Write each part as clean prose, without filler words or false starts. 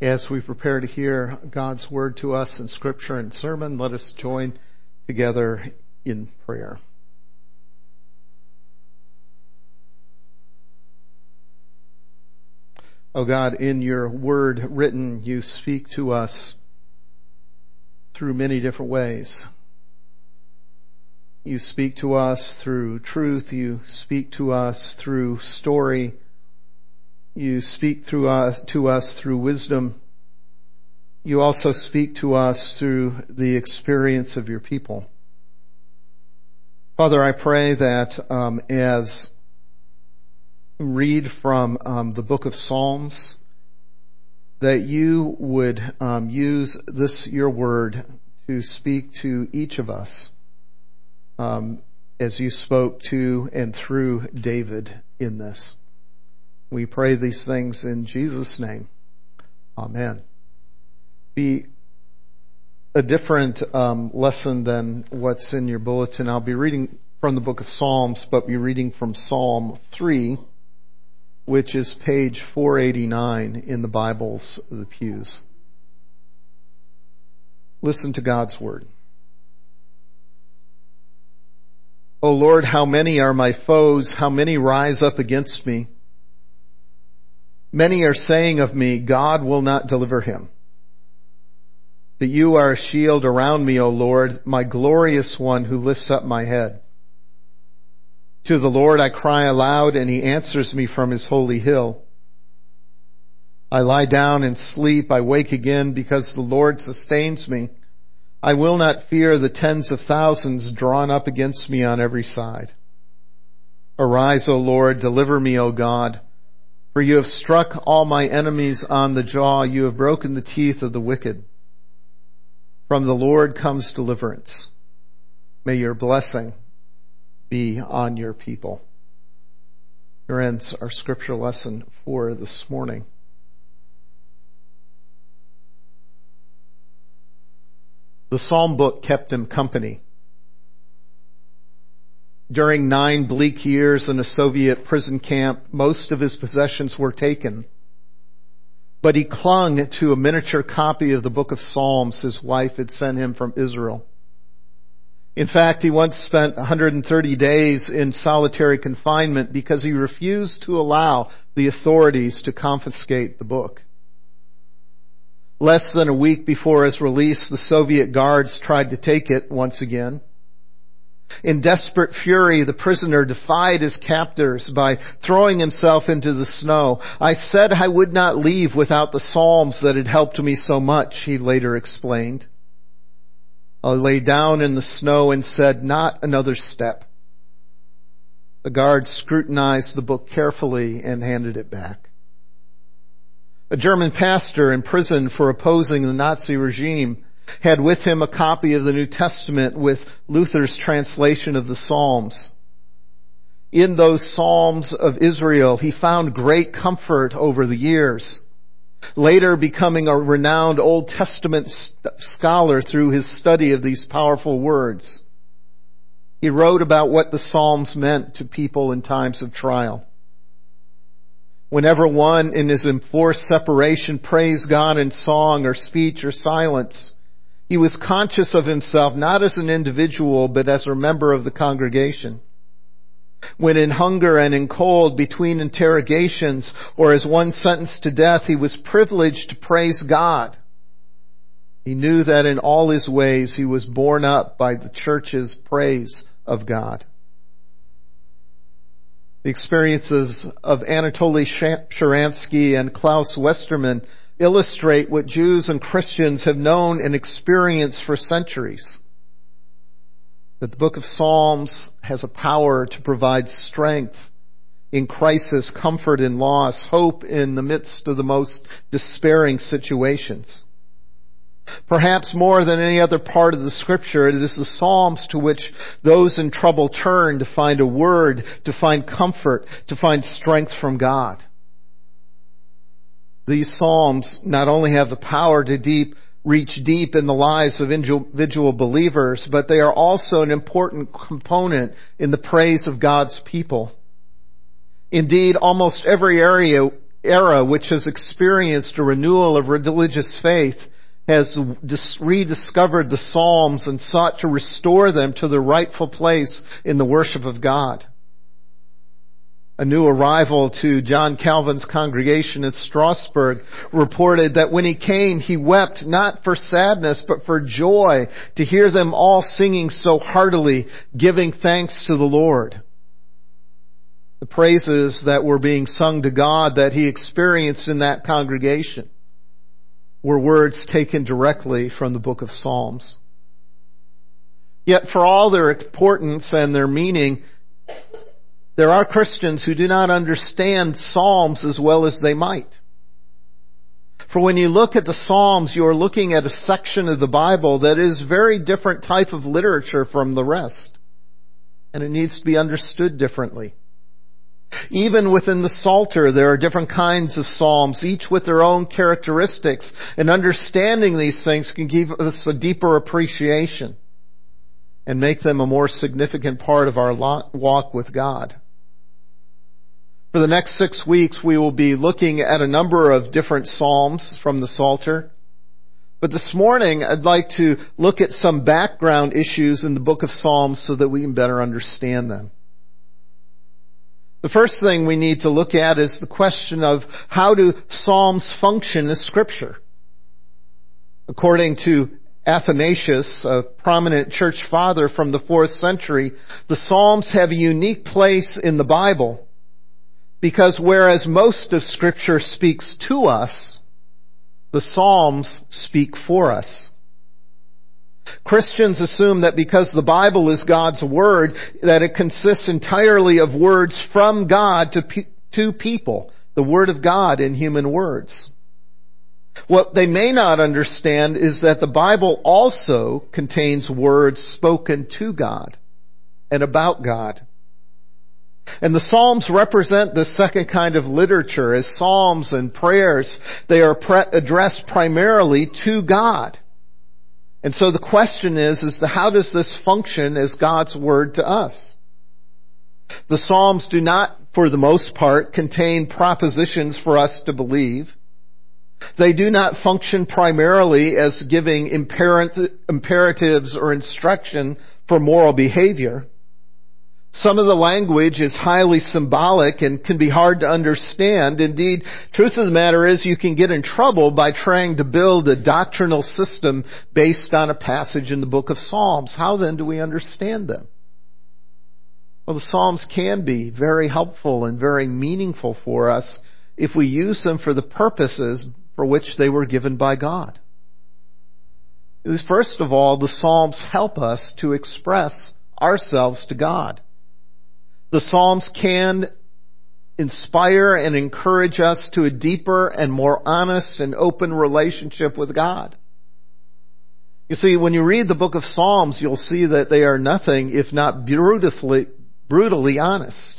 As we prepare to hear God's word to us in Scripture and sermon, let us join together in prayer. Oh God, in your word written, you speak to us through many different ways. You speak to us through truth. You speak to us through story. You speak to us through wisdom. You also speak to us through the experience of your people. Father, I pray that as we read from the book of Psalms, that you would use this, your word, to speak to each of us as you spoke to and through David in this. We pray these things in Jesus' name. Amen. Be a different lesson than what's in your bulletin. I'll be reading from the book of Psalms, but be reading from Psalm 3, which is page 489 in the Bibles of the pews. Listen to God's word. O Lord, how many are my foes? How many rise up against me? Many are saying of me, God will not deliver him. But you are a shield around me, O Lord, my glorious one who lifts up my head. To the Lord I cry aloud, and he answers me from his holy hill. I lie down and sleep, I wake again because the Lord sustains me. I will not fear the tens of thousands drawn up against me on every side. Arise, O Lord, deliver me, O God. For you have struck all my enemies on the jaw. You have broken the teeth of the wicked. From the Lord comes deliverance. May your blessing be on your people. Here ends our scripture lesson for this morning. The psalm book kept him company. During 9 bleak years in a Soviet prison camp, most of his possessions were taken. But he clung to a miniature copy of the book of Psalms his wife had sent him from Israel. In fact, he once spent 130 days in solitary confinement because he refused to allow the authorities to confiscate the book. Less than a week before his release, the Soviet guards tried to take it once again. In desperate fury, the prisoner defied his captors by throwing himself into the snow. I said I would not leave without the Psalms that had helped me so much, he later explained. I lay down in the snow and said, not another step. The guard scrutinized the book carefully and handed it back. A German pastor in prison for opposing the Nazi regime had with him a copy of the New Testament with Luther's translation of the Psalms. In those Psalms of Israel, he found great comfort over the years, later becoming a renowned Old Testament scholar through his study of these powerful words. He wrote about what the Psalms meant to people in times of trial. Whenever one in his enforced separation praised God in song or speech or silence, he was conscious of himself not as an individual, but as a member of the congregation. When in hunger and in cold, between interrogations, or as one sentenced to death, he was privileged to praise God. He knew that in all his ways he was borne up by the church's praise of God. The experiences of Anatoly Sharansky and Klaus Westermann illustrate what Jews and Christians have known and experienced for centuries. That the book of Psalms has a power to provide strength in crisis, comfort in loss, hope in the midst of the most despairing situations. Perhaps more than any other part of the Scripture, it is the Psalms to which those in trouble turn to find a word, to find comfort, to find strength from God. These Psalms not only have the power to reach deep in the lives of individual believers, but they are also an important component in the praise of God's people. Indeed, almost every area era which has experienced a renewal of religious faith has rediscovered the Psalms and sought to restore them to their rightful place in the worship of God. A new arrival to John Calvin's congregation in Strasbourg reported that when he came, he wept not for sadness, but for joy to hear them all singing so heartily, giving thanks to the Lord. The praises that were being sung to God that he experienced in that congregation were words taken directly from the book of Psalms. Yet for all their importance and their meaning, there are Christians who do not understand Psalms as well as they might. For when you look at the Psalms, you are looking at a section of the Bible that is a very different type of literature from the rest. And it needs to be understood differently. Even within the Psalter, there are different kinds of Psalms, each with their own characteristics. And understanding these things can give us a deeper appreciation and make them a more significant part of our walk with God. For the next 6 weeks, we will be looking at a number of different Psalms from the Psalter. But this morning, I'd like to look at some background issues in the book of Psalms so that we can better understand them. The first thing we need to look at is the question of how do Psalms function as Scripture? According to Athanasius, a prominent church father from the 4th century, the Psalms have a unique place in the Bible because whereas most of Scripture speaks to us, the Psalms speak for us. Christians assume that because the Bible is God's Word, that it consists entirely of words from God to people, the Word of God in human words. What they may not understand is that the Bible also contains words spoken to God and about God. And the Psalms represent the second kind of literature. As psalms and prayers, they are addressed primarily to God. And so the question is how does this function as God's Word to us? The Psalms do not, for the most part, contain propositions for us to believe. They do not function primarily as giving imperatives or instruction for moral behavior. Some of the language is highly symbolic and can be hard to understand. Indeed, truth of the matter is you can get in trouble by trying to build a doctrinal system based on a passage in the book of Psalms. How then do we understand them? Well, the Psalms can be very helpful and very meaningful for us if we use them for the purposes for which they were given by God. First of all, the Psalms help us to express ourselves to God. The Psalms can inspire and encourage us to a deeper and more honest and open relationship with God. You see, when you read the book of Psalms, you'll see that they are nothing if not brutally honest.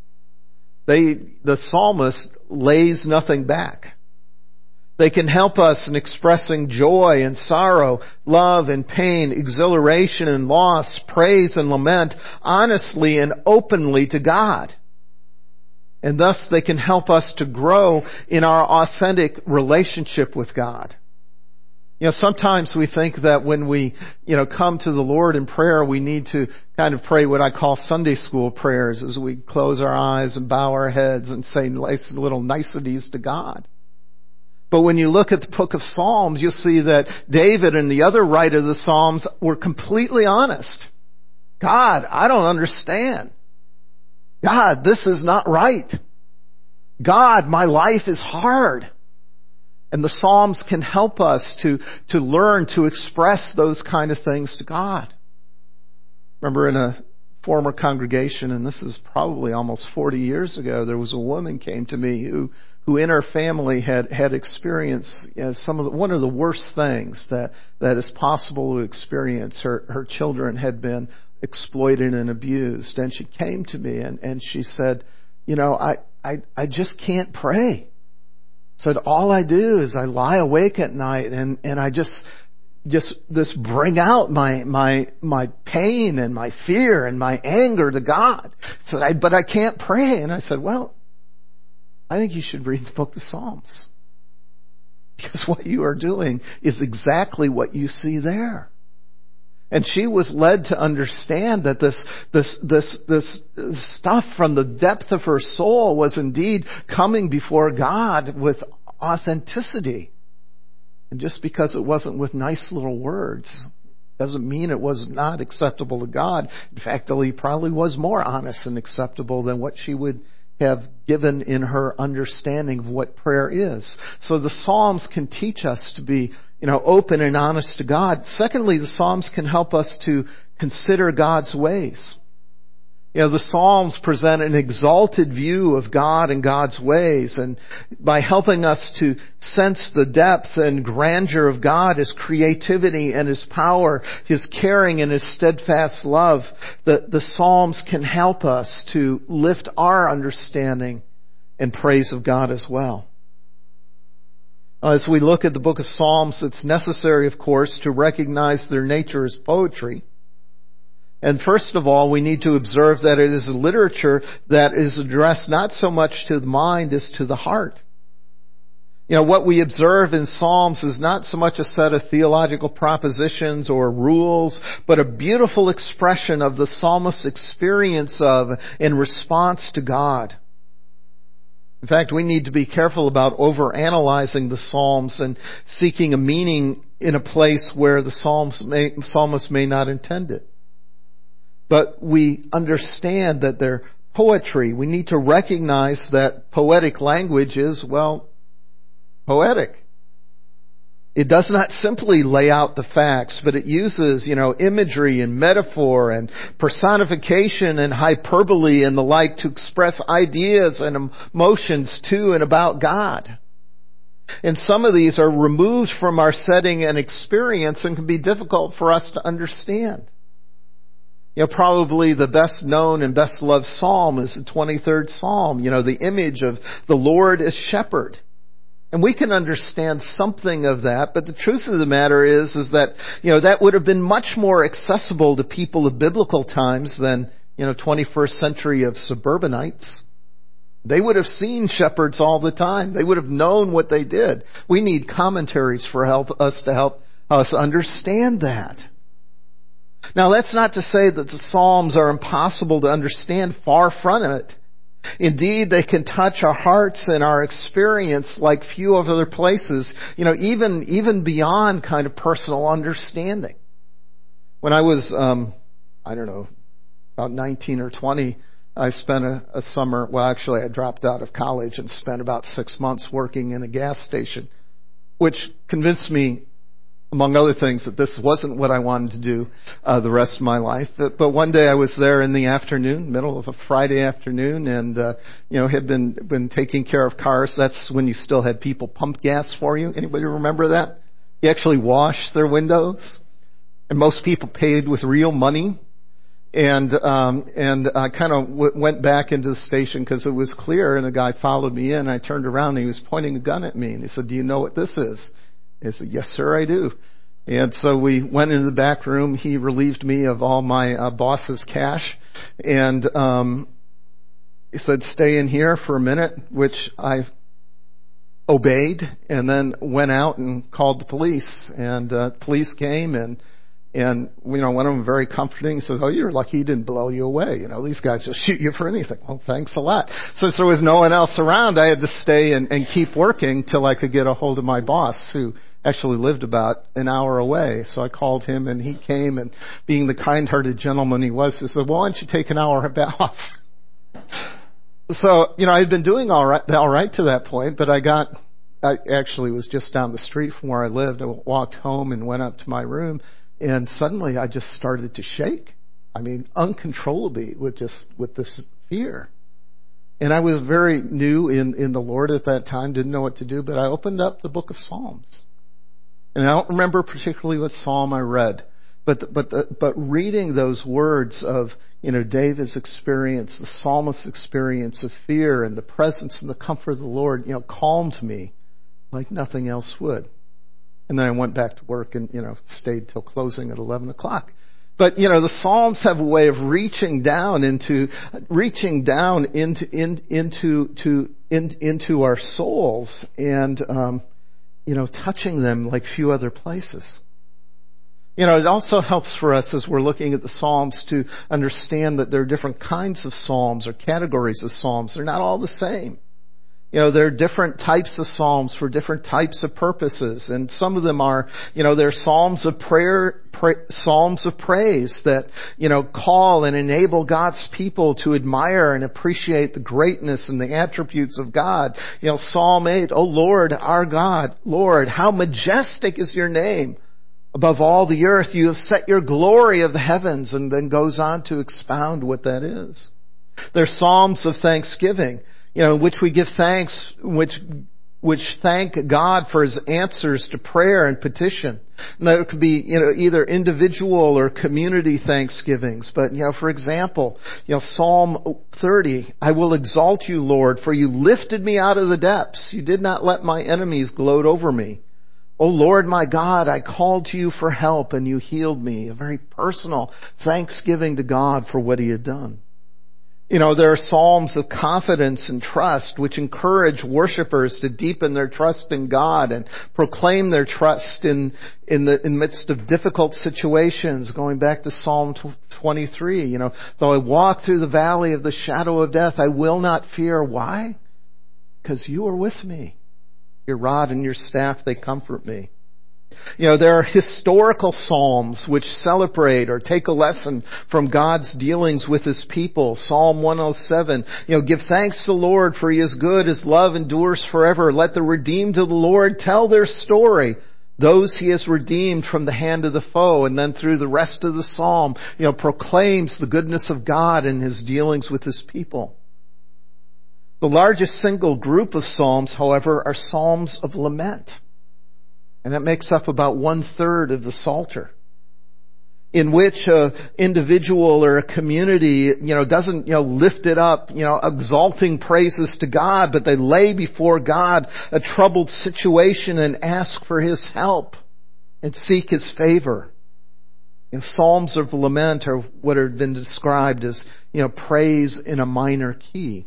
The psalmist lays nothing back. They can help us in expressing joy and sorrow, love and pain, exhilaration and loss, praise and lament, honestly and openly to God. And thus they can help us to grow in our authentic relationship with God. You know, sometimes we think that when we, come to the Lord in prayer, we need to kind of pray what I call Sunday school prayers as we close our eyes and bow our heads and say nice little niceties to God. But when you look at the book of Psalms, you'll see that David and the other writer of the Psalms were completely honest. God, I don't understand. God, this is not right. God, my life is hard. And the Psalms can help us to learn to express those kind of things to God. Remember in a former congregation, and this is probably almost 40 years ago, there was a woman came to me who in her family had experienced one of the worst things that is possible to experience. Her children had been exploited and abused. And she came to me and she said, I just can't pray. Said, all I do is I lie awake at night and I just bring out my pain and my fear and my anger to God. Said, but I can't pray. And I said, well, I think you should read the book of Psalms. Because what you are doing is exactly what you see there. And she was led to understand that this stuff from the depth of her soul was indeed coming before God with authenticity. And just because it wasn't with nice little words doesn't mean it was not acceptable to God. In fact, it probably was more honest and acceptable than what she would have given in her understanding of what prayer is. So the Psalms can teach us to be, open and honest to God. Secondly, the Psalms can help us to consider God's ways. The Psalms present an exalted view of God and God's ways, and by helping us to sense the depth and grandeur of God, His creativity and His power, His caring and His steadfast love, the Psalms can help us to lift our understanding and praise of God as well. As we look at the book of Psalms, it's necessary, of course, to recognize their nature as poetry. And first of all, we need to observe that it is a literature that is addressed not so much to the mind as to the heart. What we observe in Psalms is not so much a set of theological propositions or rules, but a beautiful expression of the psalmist's experience of and response to God. In fact, we need to be careful about overanalyzing the Psalms and seeking a meaning in a place where the psalmist may not intend it. But we understand that they're poetry. We need to recognize that poetic language is, poetic. It does not simply lay out the facts, but it uses, imagery and metaphor and personification and hyperbole and the like to express ideas and emotions to and about God. And some of these are removed from our setting and experience and can be difficult for us to understand. Probably the best known and best loved psalm is the 23rd Psalm. The image of the Lord as shepherd. And we can understand something of that, but the truth of the matter is that, that would have been much more accessible to people of biblical times than, 21st century of suburbanites. They would have seen shepherds all the time. They would have known what they did. We need commentaries to help us understand that. Now, that's not to say that the Psalms are impossible to understand. Far from it. Indeed, they can touch our hearts and our experience like few other places, even beyond kind of personal understanding. When I was, about 19 or 20, I spent a summer, I dropped out of college and spent about 6 months working in a gas station, which convinced me, among other things, that this wasn't what I wanted to do the rest of my life. But one day I was there in the afternoon, middle of a Friday afternoon, and had been taking care of cars. That's when you still had people pump gas for you. Anybody remember that? You actually washed their windows, and most people paid with real money. And I kind of went back into the station because it was clear, and the guy followed me in. I turned around, and he was pointing a gun at me, and he said, "Do you know what this is?" I said, "Yes, sir, I do." And so we went into the back room. He relieved me of all my boss's cash. And he said, "Stay in here for a minute," which I obeyed, and then went out and called the police. And police came, and one of them very comforting. He says, "Oh, you're lucky he didn't blow you away. These guys will shoot you for anything." Well, thanks a lot. So there was no one else around. I had to stay and keep working till I could get a hold of my boss, who actually lived about an hour away. So I called him, and he came, and being the kind-hearted gentleman he was, he said, "Well, why don't you take an hour off?" So, I had been doing all right to that point, but I actually was just down the street from where I lived. I walked home and went up to my room, and suddenly I just started to shake. Uncontrollably with this fear. And I was very new in the Lord at that time, didn't know what to do, but I opened up the book of Psalms. And I don't remember particularly what psalm I read, but reading those words of, David's experience, the psalmist's experience of fear and the presence and the comfort of the Lord, calmed me like nothing else would. And then I went back to work and, stayed till closing at 11 o'clock. But, the Psalms have a way of reaching down into our souls and, touching them like few other places. It also helps for us as we're looking at the Psalms to understand that there are different kinds of Psalms or categories of Psalms. They're not all the same. There are different types of Psalms for different types of purposes. And some of them are, they're Psalms of prayer, Psalms of praise that, call and enable God's people to admire and appreciate the greatness and the attributes of God. Psalm 8, O Lord, our God, Lord, how majestic is your name above all the earth. You have set your glory of the heavens, and then goes on to expound what that is. There's Psalms of thanksgiving, in which we give thanks, which thank God for His answers to prayer and petition. And that could be, either individual or community thanksgivings. But, for example, Psalm 30, I will exalt you, Lord, for you lifted me out of the depths. You did not let my enemies gloat over me. O Lord my God, I called to you for help and you healed me. A very personal thanksgiving to God for what He had done. There are Psalms of confidence and trust which encourage worshipers to deepen their trust in God and proclaim their trust in the midst of difficult situations. Going back to Psalm 23, though I walk through the valley of the shadow of death, I will not fear. Why? Because you are with me. Your rod and your staff, they comfort me. There are historical Psalms which celebrate or take a lesson from God's dealings with His people. Psalm 107, give thanks to the Lord for He is good, His love endures forever. Let the redeemed of the Lord tell their story, those He has redeemed from the hand of the foe. And then through the rest of the Psalm, proclaims the goodness of God and His dealings with His people. The largest single group of Psalms, however, are Psalms of lament. And that makes up about 1/3 of the Psalter, in which an individual or a community, doesn't, lift it up, exalting praises to God, but they lay before God a troubled situation and ask for His help and seek His favor. Psalms of lament are what have been described as, praise in a minor key.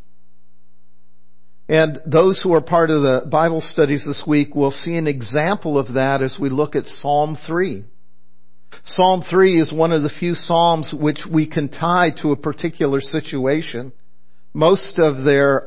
And those who are part of the Bible studies this week will see an example of that as we look at Psalm 3. Psalm 3 is one of the few Psalms which we can tie to a particular situation. Most of their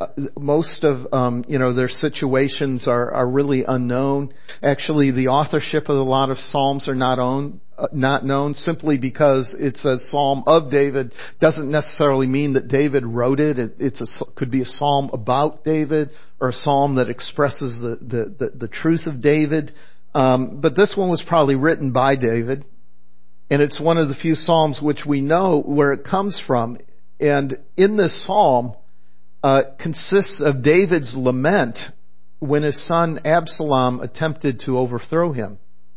situations are really unknown. Actually, the authorship of a lot of Psalms are not known simply because it's a Psalm of David doesn't necessarily mean that David wrote it. Could be a Psalm about David or a Psalm that expresses the truth of David. But this one was probably written by David. And it's one of the few Psalms which we know where it comes from. And in this Psalm consists of David's lament when his son Absalom attempted to overthrow him.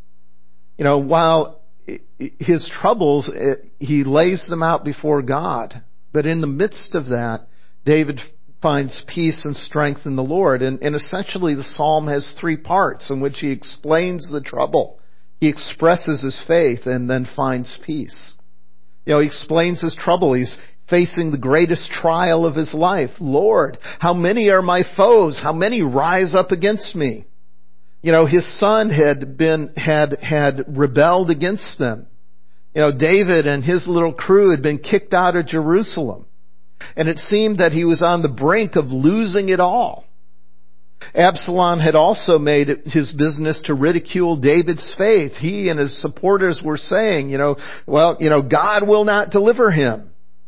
While his troubles, he lays them out before God. But in the midst of that, David finds peace and strength in the Lord. And essentially the Psalm has 3 parts in which he explains the trouble. He expresses his faith and then finds peace. He explains his trouble. He's facing the greatest trial of his life. Lord, how many are my foes? How many rise up against me? His son had rebelled against them. David and his little crew had been kicked out of Jerusalem. And it seemed that he was on the brink of losing it all. Absalom had also made it his business to ridicule David's faith. He and his supporters were saying, God will not deliver him.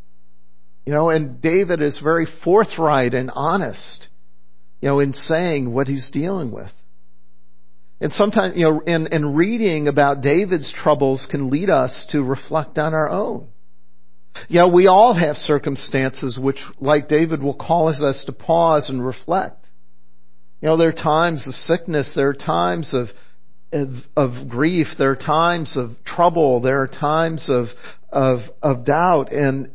And David is very forthright and honest, in saying what he's dealing with. And sometimes, and reading about David's troubles can lead us to reflect on our own. We all have circumstances which, like David, will cause us to pause and reflect. There are times of sickness, there are times of grief, there are times of trouble, there are times of doubt, and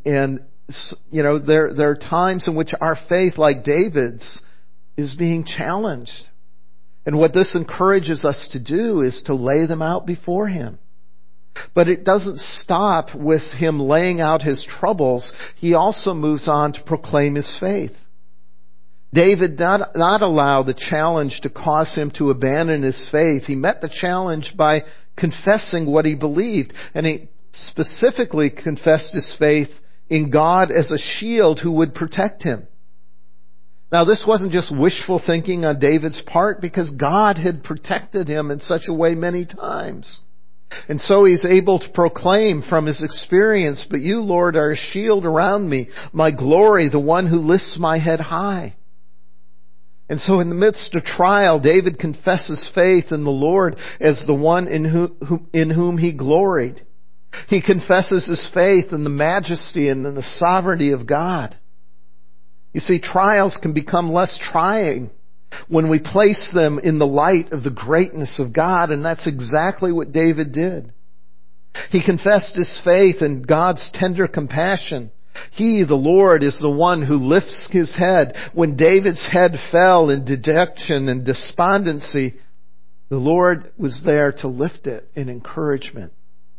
there are times in which our faith, like David's, is being challenged. And what this encourages us to do is to lay them out before Him. But it doesn't stop with him laying out his troubles. He also moves on to proclaim his faith. David did not allow the challenge to cause him to abandon his faith. He met the challenge by confessing what he believed. And he specifically confessed his faith in God as a shield who would protect him. Now, this wasn't just wishful thinking on David's part, because God had protected him in such a way many times. And so he's able to proclaim from his experience, "But you, Lord, are a shield around me, my glory, the one who lifts my head high." And so in the midst of trial, David confesses faith in the Lord as the one in whom he gloried. He confesses his faith in the majesty and in the sovereignty of God. You see, trials can become less trying when we place them in the light of the greatness of God, and that's exactly what David did. He confessed his faith in God's tender compassion. He, the Lord, is the one who lifts his head. When David's head fell in dejection and despondency, the Lord was there to lift it in encouragement.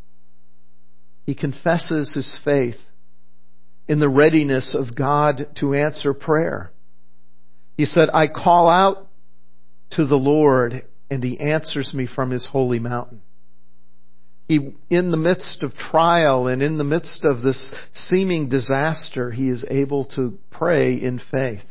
He confesses his faith in the readiness of God to answer prayer. He said, "I call out to the Lord, and He answers me from His holy mountain." He, in the midst of trial and in the midst of this seeming disaster, he is able to pray in faith.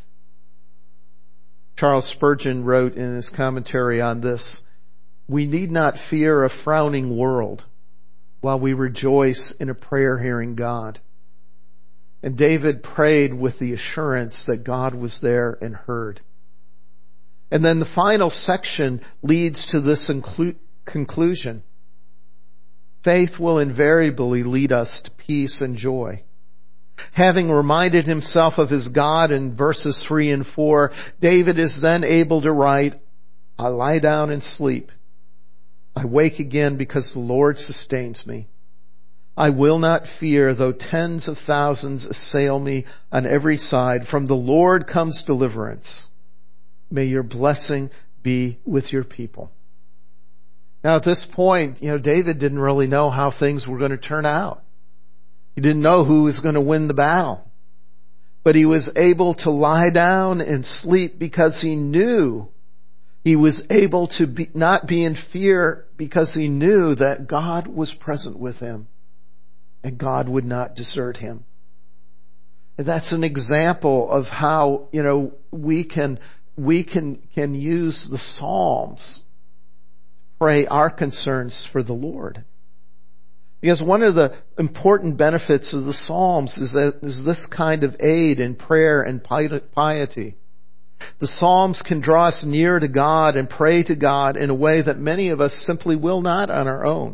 Charles Spurgeon wrote in his commentary on this, "We need not fear a frowning world while we rejoice in a prayer-hearing God." And David prayed with the assurance that God was there and heard. And then the final section leads to this conclusion. Faith will invariably lead us to peace and joy. Having reminded himself of his God in verses 3 and 4, David is then able to write, "I lie down and sleep. I wake again because the Lord sustains me. I will not fear, though tens of thousands assail me on every side. From the Lord comes deliverance. May your blessing be with your people." Now at this point, David didn't really know how things were going to turn out. He didn't know who was going to win the battle. But he was able to lie down and sleep because he knew he was able to not be in fear, because he knew that God was present with him. And God would not desert him. And that's an example of how, we can use the Psalms to pray our concerns for the Lord. Because one of the important benefits of the Psalms is this kind of aid in prayer and piety. The Psalms can draw us near to God and pray to God in a way that many of us simply will not on our own.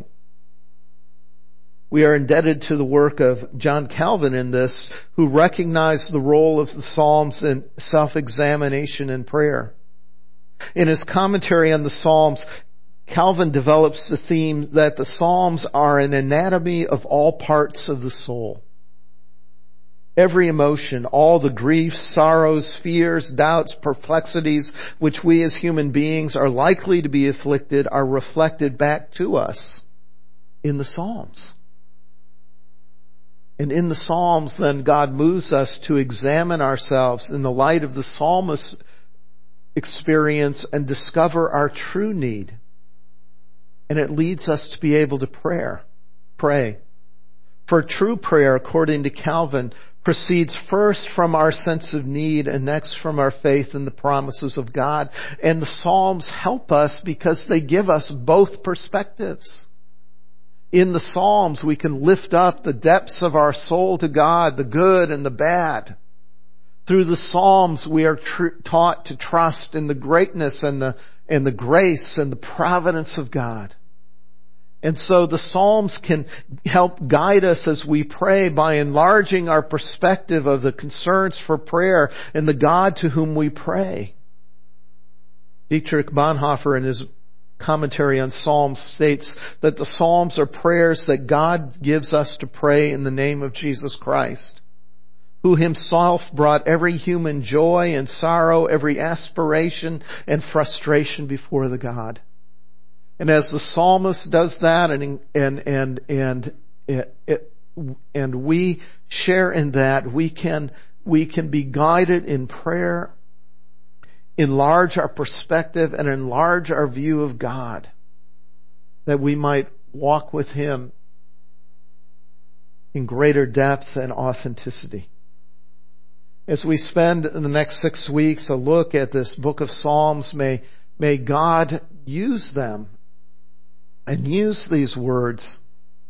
We are indebted to the work of John Calvin in this, who recognized the role of the Psalms in self-examination and prayer. In his commentary on the Psalms, Calvin develops the theme that the Psalms are an anatomy of all parts of the soul. Every emotion, all the griefs, sorrows, fears, doubts, perplexities which we as human beings are likely to be afflicted are reflected back to us in the Psalms. And in the Psalms, then, God moves us to examine ourselves in the light of the psalmist's experience and discover our true need. And it leads us to be able to pray. For true prayer, according to Calvin, proceeds first from our sense of need and next from our faith in the promises of God. And the Psalms help us because they give us both perspectives. In the Psalms, we can lift up the depths of our soul to God, the good and the bad. Through the Psalms, we are taught to trust in the greatness and the grace and the providence of God. And so the Psalms can help guide us as we pray by enlarging our perspective of the concerns for prayer and the God to whom we pray. Dietrich Bonhoeffer, in his commentary on Psalms, states that the Psalms are prayers that God gives us to pray in the name of Jesus Christ, who himself brought every human joy and sorrow, every aspiration and frustration before the God. And as the psalmist does that, and we share in that, we can be guided in prayer, enlarge our perspective, and enlarge our view of God, that we might walk with Him in greater depth and authenticity. As we spend the next 6 weeks a look at this book of Psalms, may God use them and use these words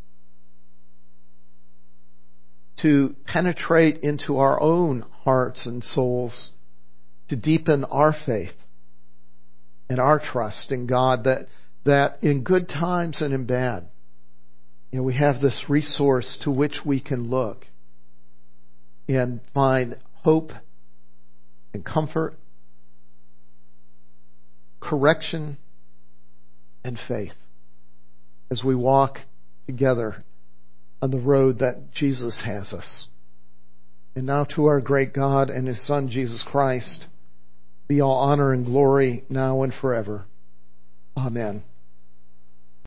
to penetrate into our own hearts and souls, to deepen our faith and our trust in God, that in good times and in bad, we have this resource to which we can look and find hope and comfort, correction and faith as we walk together on the road that Jesus has us. And now to our great God and His Son, Jesus Christ, be all honor and glory now and forever. Amen.